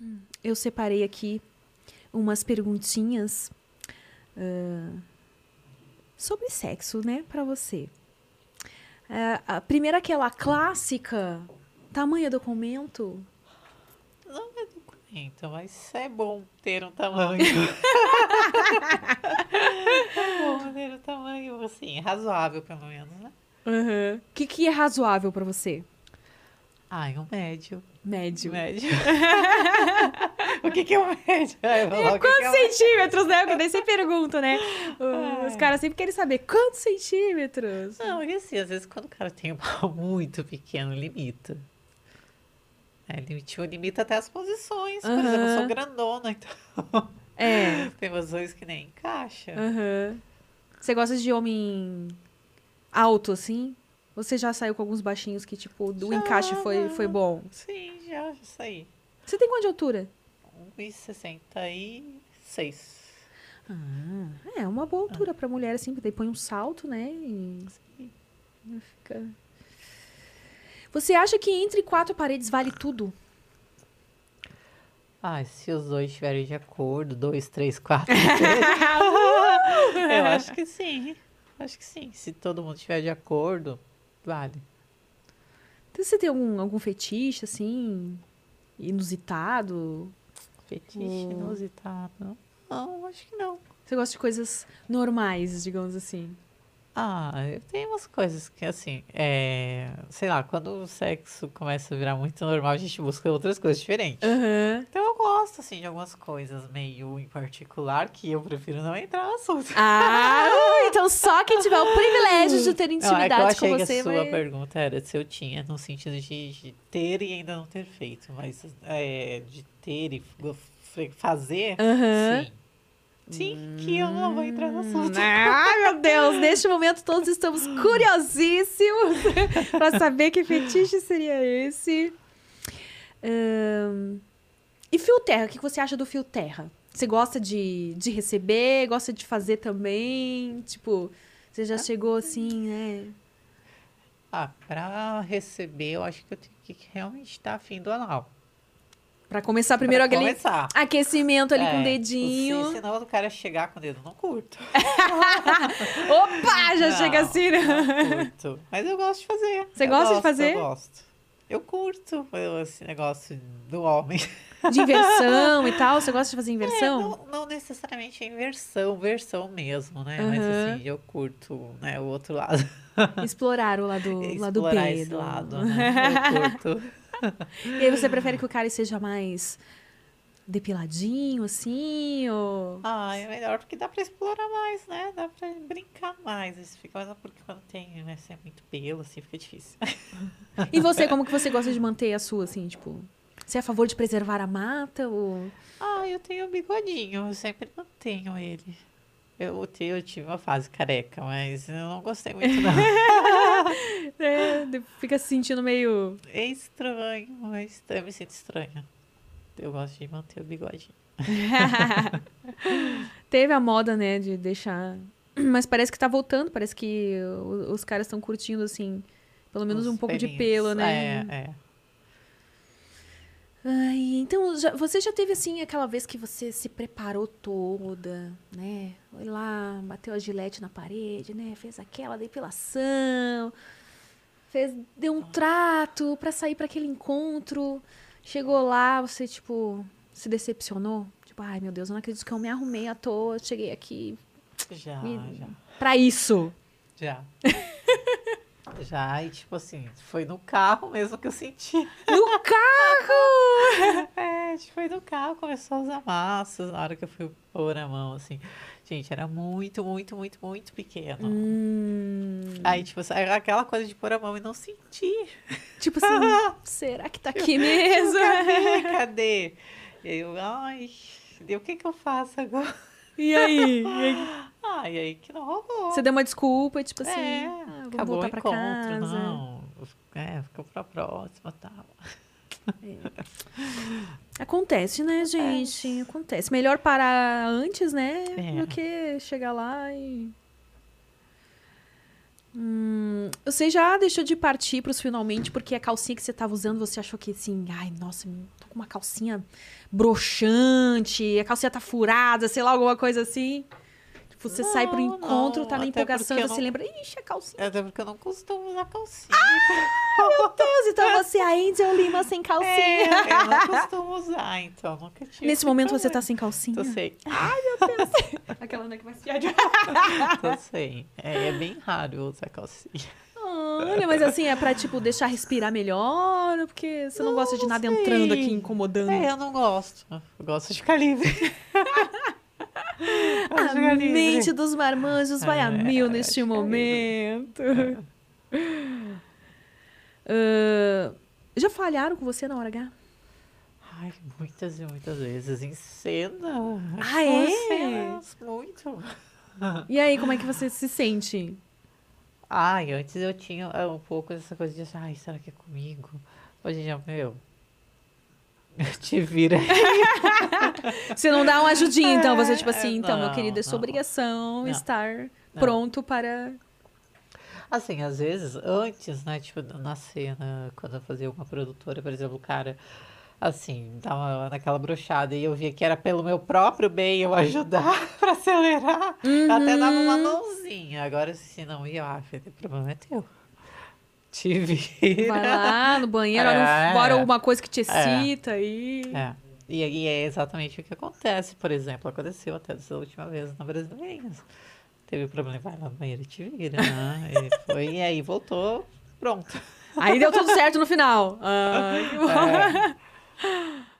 eu separei aqui umas perguntinhas sobre sexo, né, pra você. A primeira, aquela clássica, tamanho do documento. Não é documento, mas é bom ter um tamanho. É bom ter um tamanho, assim, razoável, pelo menos, né? O que é razoável pra você? Ai, um médio. Médio. Médio. O que é um médio? Eu vou falar o que Quantos é um médio. centímetros, né? Porque daí você pergunta, né? Os caras sempre querem saber quantos centímetros. Não, porque assim, às vezes quando o cara tem um pau muito pequeno, limita. Limita até as posições. Por exemplo, eu sou grandona, então tem posições que nem encaixa. Você gosta de homem alto, assim? Você já saiu com alguns baixinhos que, tipo, o encaixe foi bom? Sim, já saí. Você tem quanto de altura? 1,66. É uma boa altura pra mulher, assim, porque daí põe um salto, né? E fica... Você acha que entre 4 paredes vale tudo? Se os dois estiverem de acordo, 2, 3, 4, eu acho que sim. Acho que sim. Se todo mundo estiver de acordo, vale. Então, você tem algum fetiche, assim, inusitado? Fetiche inusitado. Não, acho que não. Você gosta de coisas normais, digamos assim? Eu tenho umas coisas que, assim, sei lá, quando o sexo começa a virar muito normal, a gente busca outras coisas diferentes. Então eu gosto, assim, de algumas coisas meio em particular que eu prefiro não entrar no assunto. Então só quem tiver o privilégio de ter Não, intimidade eu achei com que você a sua vai... pergunta era se eu tinha, no sentido de ter e ainda não ter feito, mas de ter e fazer, sim. Sim, que eu não vou entrar no assunto. Ai, meu Deus, neste momento todos estamos curiosíssimos para saber que fetiche seria esse. E fio terra, o que você acha do fio terra? Você gosta de receber, gosta de fazer também? Tipo, você já chegou assim, né? Pra receber, eu acho que eu tenho que realmente estar afim do anal. Pra começar primeiro Pra aquele começar. aquecimento ali com o dedinho. Senão o cara chegar com o dedo, não curto. Opa, já chega assim, né? Não curto. Mas eu gosto de fazer. Você gosta de fazer? Eu gosto. Eu curto esse negócio do homem. De inversão e tal? Você gosta de fazer inversão? Não necessariamente a inversão, versão mesmo, né? Mas assim, eu curto, né, o outro lado. Explorar o lado B. Explorar esse lado, né? Eu curto. E aí você prefere que o cara seja mais depiladinho, assim, ou... É melhor porque dá pra explorar mais, né? Dá pra brincar mais. Isso fica mais porque quando tem, né, se é muito pelo, assim, fica difícil. E você, como que você gosta de manter a sua, assim, tipo... Você é a favor de preservar a mata, ou... Eu tenho um bigodinho, eu sempre mantenho ele. Eu tive uma fase careca, mas eu não gostei muito, não. Fica se sentindo meio... É estranho, mas eu me sinto estranha. Eu gosto de manter o bigodinho. Teve a moda, né, de deixar... Mas parece que tá voltando, parece que os caras estão curtindo, assim, pelo menos um pouco de pelo, né? Ai, então, você já teve, assim, aquela vez que você se preparou toda, né? Foi lá, bateu a gilete na parede, né? Fez aquela depilação, deu um trato pra sair pra aquele encontro. Chegou lá, você, tipo, se decepcionou? Tipo, ai, meu Deus, eu não acredito que eu me arrumei à toa, cheguei aqui... Já. Pra isso. Já, e tipo assim, foi no carro mesmo que eu senti. No carro! Foi no carro, começou a usar massas na hora que eu fui pôr a mão, assim. Gente, era muito, muito, muito, muito pequeno. Aí, tipo, aquela coisa de pôr a mão e não sentir. Tipo assim, será que tá aqui mesmo? Cadê? E o que eu faço agora? E aí? E aí que não rolou. Você deu uma desculpa, tipo assim, vamos acabou voltar o pra encontro, casa. não. Ficou pra próxima, tal. Acontece, né, gente? Acontece. Melhor parar antes, né? Do que chegar lá e... Você já deixou de partir pros finalmente porque a calcinha que você tava usando, você achou que assim, ai, nossa, tô com uma calcinha broxante, a calcinha tá furada, sei lá, alguma coisa assim? Você sai pro encontro, tá na empolgação, você lembra, ixi, a calcinha. Até porque eu não costumo usar calcinha. Meu Deus, então você é a Angel Lima sem calcinha. Eu não costumo usar, então nunca tive. Nesse momento você tá sem calcinha? Tô sem. Ai, meu Deus. Aquela que vai se Tô sem. É bem raro eu usar calcinha. Olha, mas assim, é pra, tipo, deixar respirar melhor? Ou porque você não gosta de nada entrando aqui, incomodando? Eu não gosto. Eu gosto de ficar livre. A mente dos marmanjos vai a mil neste momento. Já falharam com você na hora H? Ai, muitas e muitas vezes. Em cena. Ah, é? Cenas, muito. E aí, como é que você se sente? Ai, antes eu tinha um pouco dessa coisa de, ai, será que é comigo? Hoje em dia, te vira. Você não dá uma ajudinha, então? Você, tipo assim, então, meu querido, é sua não. obrigação estar pronto para... Assim, às vezes, antes, né, tipo, na cena, quando eu fazia uma produtora, por exemplo, o cara, assim, tava naquela brochada e eu via que era pelo meu próprio bem eu ajudar pra acelerar, eu até dava uma mãozinha. Agora, se não ia, o problema é teu. Te vira. Vai lá no banheiro, olha alguma coisa que te excita aí. E aí é exatamente o que acontece, por exemplo, aconteceu até dessa última vez na Brasileiras. Teve problema, vai lá no banheiro e te vira, né? E aí voltou, pronto. Aí deu tudo certo no final. Ai, que bom.